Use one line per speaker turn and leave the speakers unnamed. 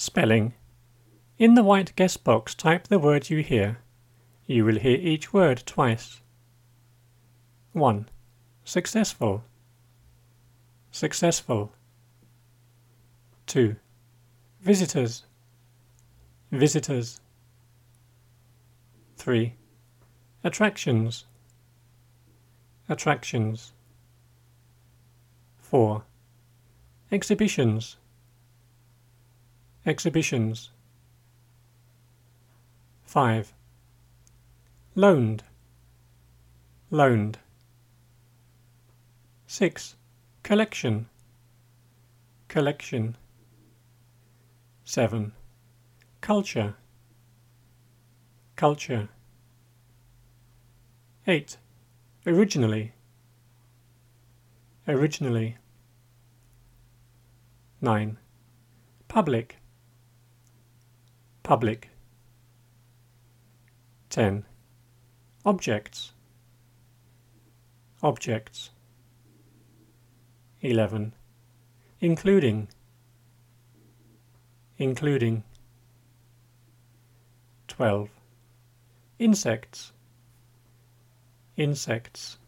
Spelling. In the white guess box, type the words you hear. You will hear each word twice. 1. Successful. Successful. 2. Visitors. Visitors. 3. Attractions. Attractions. 4. Exhibitions. Exhibitions. 5. Loaned. Loaned. 6. Collection. Collection. 7. Culture. Culture. 8. Originally. Originally. 9. Public. Public. 10. Objects. Objects. 11. Including. Including. 12. Insects. Insects.